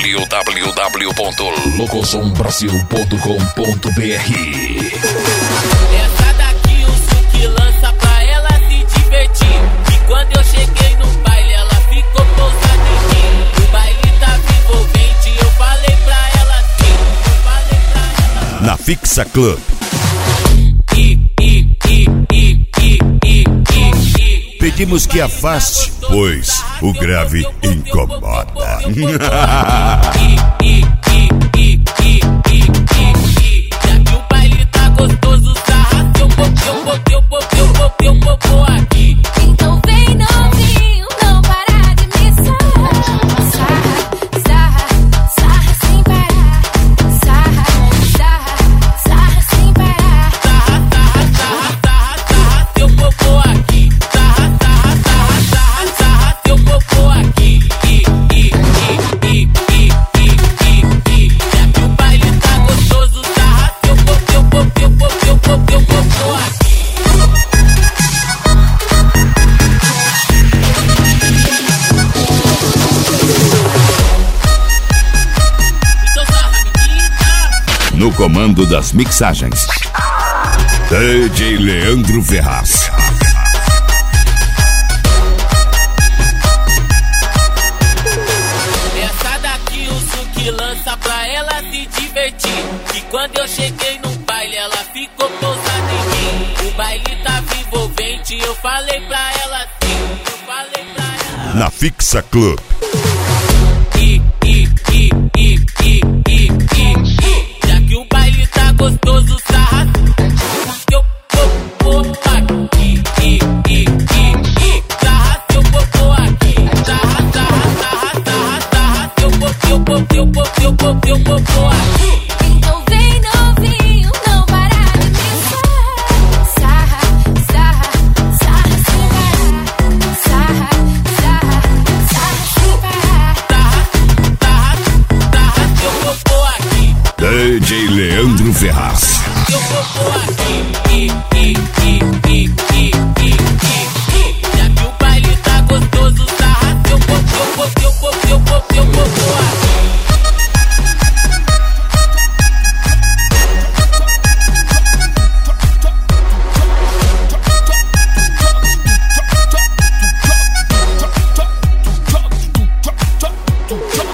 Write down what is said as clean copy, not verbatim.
www.locosombrasil.com.br. Essa daqui o Suki lança pra ela se divertir. E quando eu cheguei no baile ela ficou pousada em mim. O baile tava envolvente, eu falei pra ela assim. Na Fixa Club. Pedimos que afaste, pois o grave incomoda. Já que o baile tá gostoso, sarra seu popô aqui. Então vem novinho, não parar de me sarrar. Sarra sem parar. Sarra sem parar. Sarra seu popô aqui. Sarra seu popô aqui. Já que o baile tá gostoso, sarra seu popô aqui. Então sarra, menina. No comando das mixagens, DJ Leandro Ferraz. Essa daqui o Suki lança pra ela se divertir. E quando eu cheguei no baile ela ficou pousada em mim. O baile tava envolvente, eu falei pra ela assim. Na Fixa Club. Já que o baile tá gostoso, sarra seu popô aqui. Sarra seu popô aqui. Sarra seu popô aqui. Então vem novinho, não parar de me sarrar. Sarra sem parar. Sarra sem parar. Sarra seu popô aqui. DJ Leandro Ferraz.